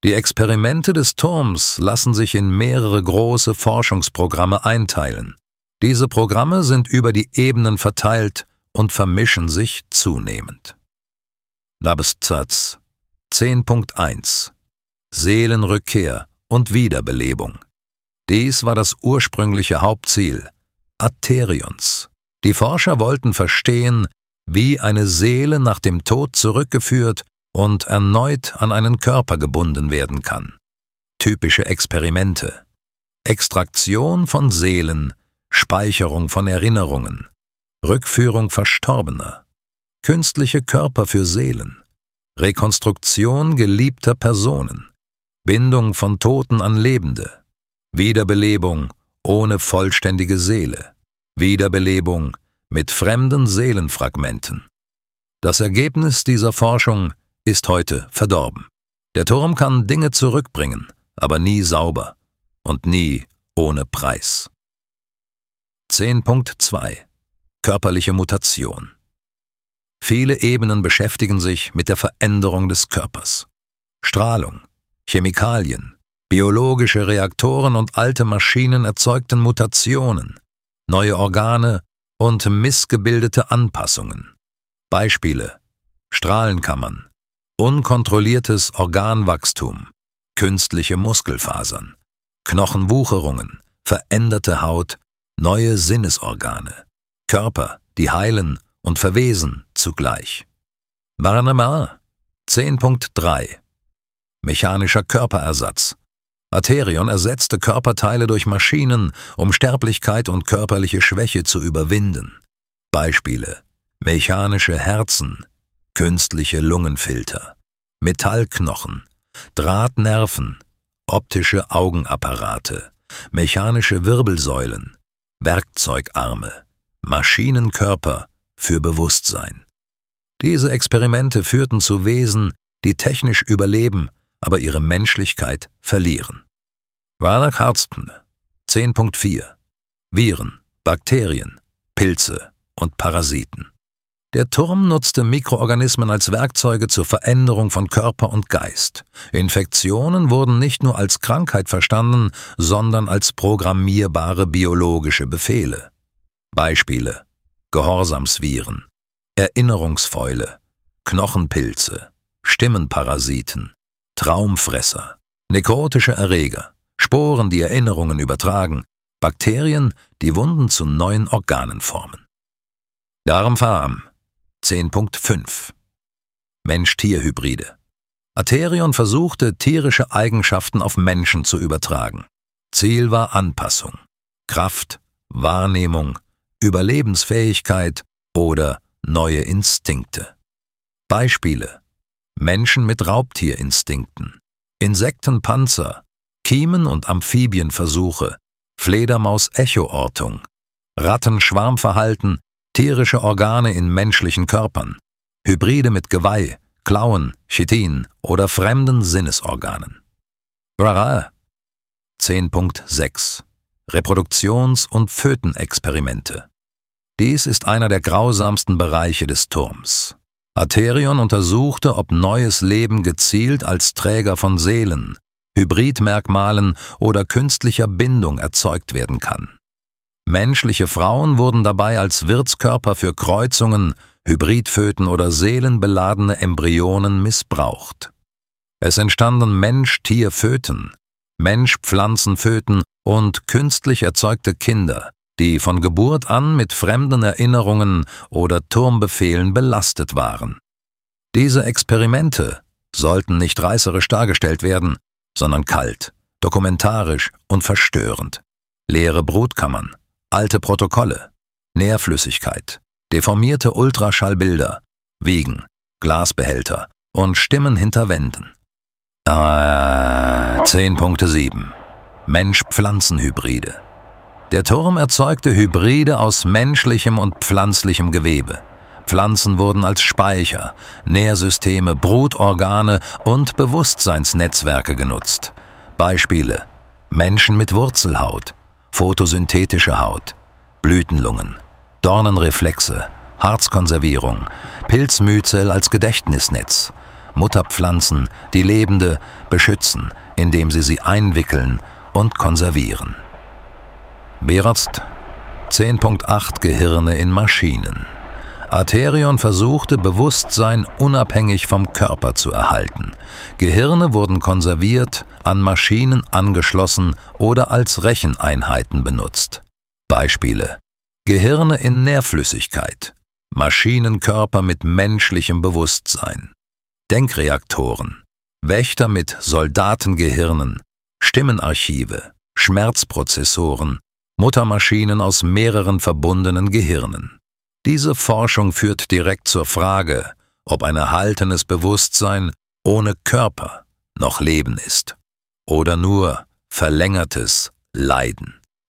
Die Experimente des Turms lassen sich in mehrere große Forschungsprogramme einteilen. Diese Programme sind über die Ebenen verteilt und vermischen sich zunehmend. Nabeszatz 10.1 Seelenrückkehr und Wiederbelebung. Dies war das ursprüngliche Hauptziel Atherions. Die Forscher wollten verstehen, wie eine Seele nach dem Tod zurückgeführt und erneut an einen Körper gebunden werden kann. Typische Experimente: Extraktion von Seelen, Speicherung von Erinnerungen, Rückführung Verstorbener, künstliche Körper für Seelen, Rekonstruktion geliebter Personen, Bindung von Toten an Lebende, Wiederbelebung ohne vollständige Seele, Wiederbelebung mit fremden Seelenfragmenten. Das Ergebnis dieser Forschung ist heute verdorben. Der Turm kann Dinge zurückbringen, aber nie sauber und nie ohne Preis. 10.2 Körperliche Mutation. Viele Ebenen beschäftigen sich mit der Veränderung des Körpers. Strahlung, Chemikalien, biologische Reaktoren und alte Maschinen erzeugten Mutationen, neue Organe und missgebildete Anpassungen. Beispiele: Strahlenkammern, unkontrolliertes Organwachstum, künstliche Muskelfasern, Knochenwucherungen, veränderte Haut, neue Sinnesorgane, Körper, die heilen und verwesen zugleich. Varnama 10.3 Mechanischer Körperersatz. Atherion ersetzte Körperteile durch Maschinen, um Sterblichkeit und körperliche Schwäche zu überwinden. Beispiele: mechanische Herzen, künstliche Lungenfilter, Metallknochen, Drahtnerven, optische Augenapparate, mechanische Wirbelsäulen, Werkzeugarme, Maschinenkörper für Bewusstsein. Diese Experimente führten zu Wesen, die technisch überleben, aber ihre Menschlichkeit verlieren. Warnach Harsten 10.4 Viren, Bakterien, Pilze und Parasiten. Der Turm nutzte Mikroorganismen als Werkzeuge zur Veränderung von Körper und Geist. Infektionen wurden nicht nur als Krankheit verstanden, sondern als programmierbare biologische Befehle. Beispiele: Gehorsamsviren, Erinnerungsfäule, Knochenpilze, Stimmenparasiten, Traumfresser, nekrotische Erreger, Sporen, die Erinnerungen übertragen, Bakterien, die Wunden zu neuen Organen formen. Darmfarm 10.5 Mensch-Tier-Hybride. Atherion versuchte, tierische Eigenschaften auf Menschen zu übertragen. Ziel war Anpassung, Kraft, Wahrnehmung, Überlebensfähigkeit oder neue Instinkte. Beispiele: Menschen mit Raubtierinstinkten, Insektenpanzer, Kiemen- und Amphibienversuche, Fledermaus-Echoortung, Rattenschwarmverhalten, tierische Organe in menschlichen Körpern, Hybride mit Geweih, Klauen, Chitin oder fremden Sinnesorganen. Brara 10.6 Reproduktions- und Fötenexperimente. Dies ist einer der grausamsten Bereiche des Turms. Atherion untersuchte, ob neues Leben gezielt als Träger von Seelen, Hybridmerkmalen oder künstlicher Bindung erzeugt werden kann. Menschliche Frauen wurden dabei als Wirtskörper für Kreuzungen, Hybridföten oder seelenbeladene Embryonen missbraucht. Es entstanden Mensch-Tier-Föten, Mensch-Pflanzen-Föten und künstlich erzeugte Kinder, die von Geburt an mit fremden Erinnerungen oder Turmbefehlen belastet waren. Diese Experimente sollten nicht reißerisch dargestellt werden, sondern kalt, dokumentarisch und verstörend. Leere Brutkammern, alte Protokolle, Nährflüssigkeit, deformierte Ultraschallbilder, Wiegen, Glasbehälter und Stimmen hinter Wänden. 10.7 Mensch-Pflanzen-Hybride. Der Turm erzeugte Hybride aus menschlichem und pflanzlichem Gewebe. Pflanzen wurden als Speicher, Nährsysteme, Brutorgane und Bewusstseinsnetzwerke genutzt. Beispiele: Menschen mit Wurzelhaut, photosynthetische Haut, Blütenlungen, Dornenreflexe, Harzkonservierung, Pilzmyzel als Gedächtnisnetz, Mutterpflanzen, die Lebende, beschützen, indem sie einwickeln und konservieren. Behrst 10.8 Gehirne in Maschinen. Atherion versuchte, Bewusstsein unabhängig vom Körper zu erhalten. Gehirne wurden konserviert, an Maschinen angeschlossen oder als Recheneinheiten benutzt. Beispiele: Gehirne in Nährflüssigkeit, Maschinenkörper mit menschlichem Bewusstsein, Denkreaktoren, Wächter mit Soldatengehirnen, Stimmenarchive, Schmerzprozessoren, Muttermaschinen aus mehreren verbundenen Gehirnen. Diese Forschung führt direkt zur Frage, ob ein erhaltenes Bewusstsein ohne Körper noch Leben ist oder nur verlängertes Leiden.